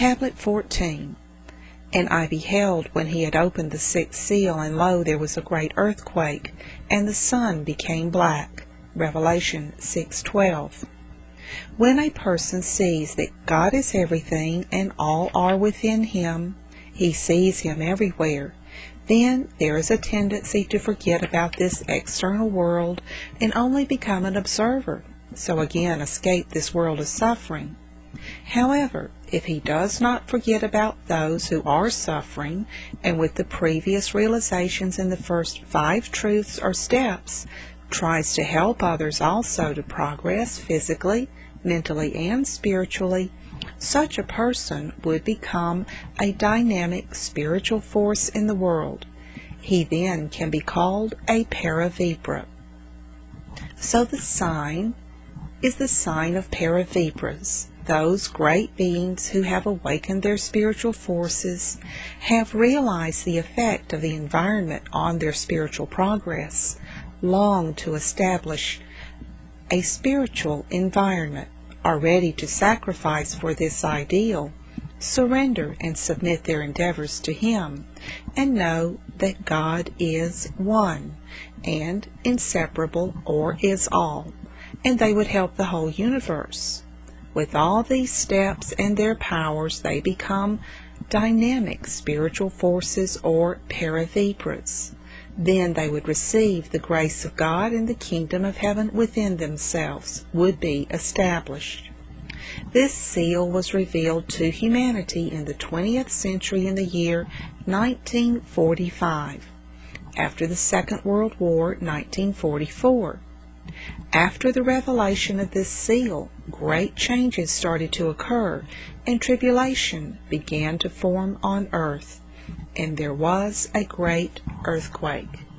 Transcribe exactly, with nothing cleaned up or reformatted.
Tablet fourteen. And I beheld when he had opened the sixth seal, and lo, there was a great earthquake, and the sun became black. Revelation six twelve. When a person sees that God is everything and all are within him, he sees him everywhere, then there is a tendency to forget about this external world and only become an observer, so again escape this world of suffering. However, if he does not forget about those who are suffering, and with the previous realizations in the first five truths or steps, tries to help others also to progress physically, mentally, and spiritually, such a person would become a dynamic spiritual force in the world. He then can be called a Paravipra. So the sign is the sign of Paravipras. Those great beings who have awakened their spiritual forces have realized the effect of the environment on their spiritual progress, long to establish a spiritual environment, are ready to sacrifice for this ideal, surrender and submit their endeavors to Him, and know that God is one and inseparable, or is all, and they would help the whole universe. With all these steps and their powers, they become dynamic spiritual forces, or Paravipras. Then they would receive the grace of God, and the kingdom of heaven within themselves would be established. This seal was revealed to humanity in the twentieth century in the year nineteen forty-five, after the Second World War, nineteen forty-four. After the revelation of this seal, great changes started to occur, and tribulation began to form on earth, and there was a great earthquake.